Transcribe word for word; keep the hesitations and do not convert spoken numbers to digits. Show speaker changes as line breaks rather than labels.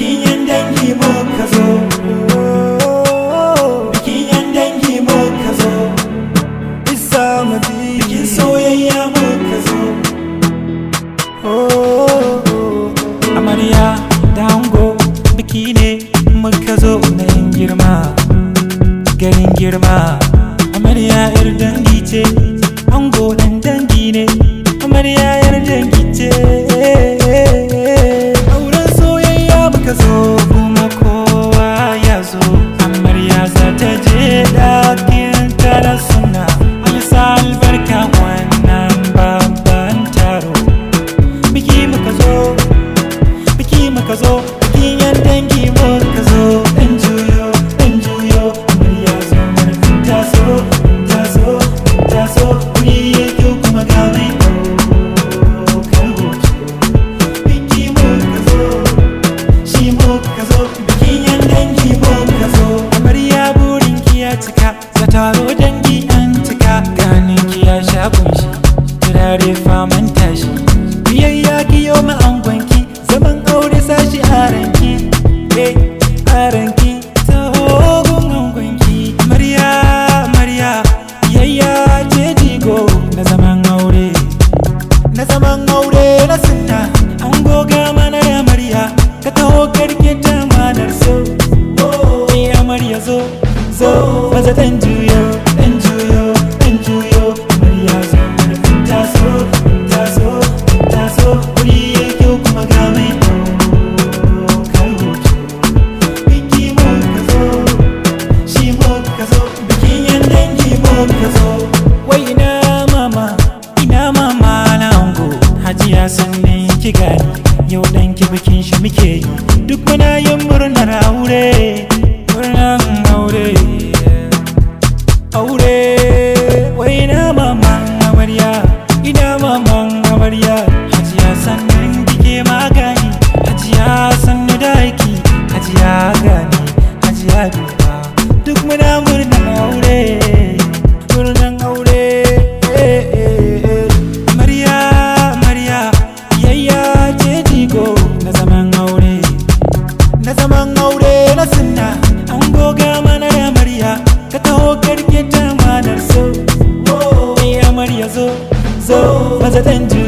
bikin yan dangi muka zo, bikin yan dangi muka zo, isa madi bikin soyayya muka zo. Amarya da ango biki ne muka zo na yin girma, ganin girma. Amarya yar dangi ce, ango dan dangi ne, amarya yar dangi ce. Auren soyayya muka zo kuma kowa ya zo. Amarya za ta je ɗakin ta da suna, alisa albarka wannan babban taro. Biki muka zo, biki muka zo, bikin yan dangi muka zo. Dan juyo, dan juyo, amarya zo mana ta so, ta so, ta so. Wuri ya kyau kuma ga mai ɗaukar hoto. Biki muka zo, shi muka zo, bikin yan dangi muka zo. Amarya burin ki ya cika, za taro dangi an cika. Ganin ki ya sha kunshi, turare faman tashi. Biyayya ki yau ma angonki, zaman aure sashi a ranki, eh a ranki. Tahogun angonki, amarya amarya, biyayya ce jigo na zaman aure, na zaman aure na sunna. Ango ga mana da amarya, ka taho karke ta manar so. Eh amarya zo, zo maza dan juyo, dan juyo, dan juyo. Amarya zo mana ta so, ta so, ta so. Wuri ya kyau kuma ga mai ɗaukar hoto. Biki muka zo, shi muka zo, bikin yan dangi muka zo. Wai ina mama, ina mama na ango, hajiya sannan ki gani, yau ɗanki bikin shi muke yi, duk muna yin murnar aure, murnar aure, aure. Wai ina mama amarya, ina mama amarya, hajiya sannan kike magani, hajiya sannu da aiki, hajiya gani, hajiya duba, duk muna murnar aure, murnar aure. Amarya amarya, biyayya ce jigo na zaman aure, na zaman aure na sunna. Ango ga mana da amarya, ka taho karke ta manar so. Eh amarya zo, zo maza dan